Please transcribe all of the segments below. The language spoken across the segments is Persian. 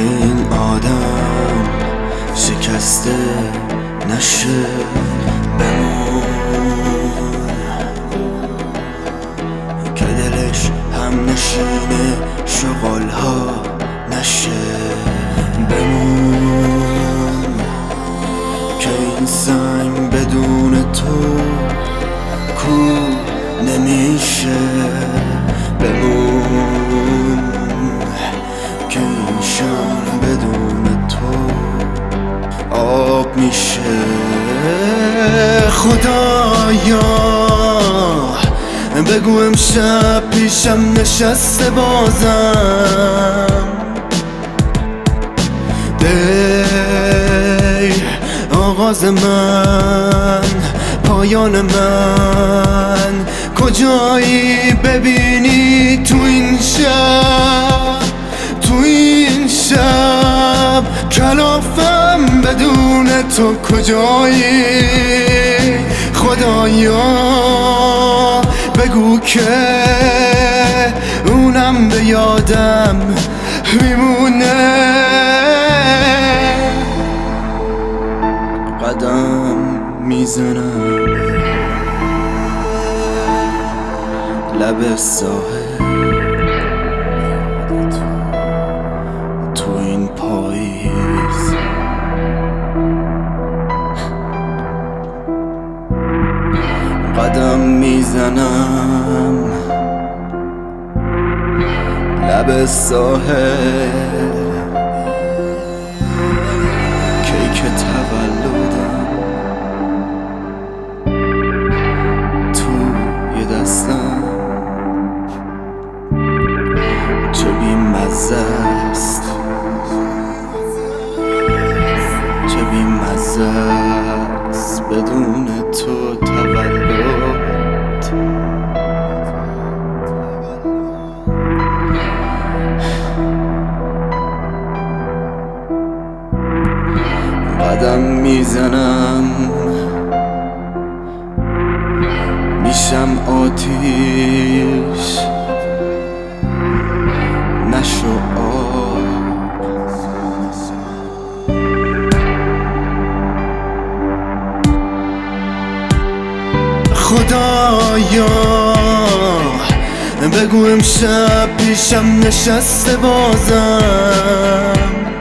این آدم شکسته نشه، بمون که دلش هم نشینه شغلها نشه، بمون که این سنگ بدون تو کو نمیشه، بمون که این شم بدون تو آب میشه. خدایا بگو امشب پیشم نشسته بازم، دی آغاز من پایان من کجایی ببینی تو این شب، تو این شب کلافم بدون تو کجایی. خدایا بگو که اونم به یادم میمونه. قدم میزنم لب ساحل، تو این پاییز قدم میزنم لب ساحل، کیک تولدم توی دستم، چه بی‌مزه است، چه بی‌مزه است بدون تو تولد. قدم میزنم میشم آتیش، نشو آب. خدایا بگو امشب پیشم نشسته بازم،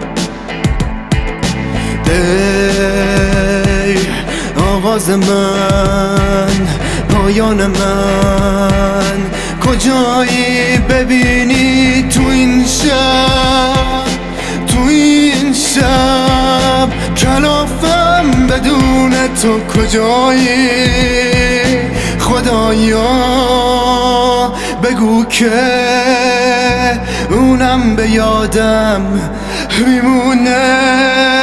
دی آغاز من پایان من کجایی ببینی تو این شب، تو این شب کلافم بدون تو کجایی. خدایا بگو که اونم به یادم میمونه.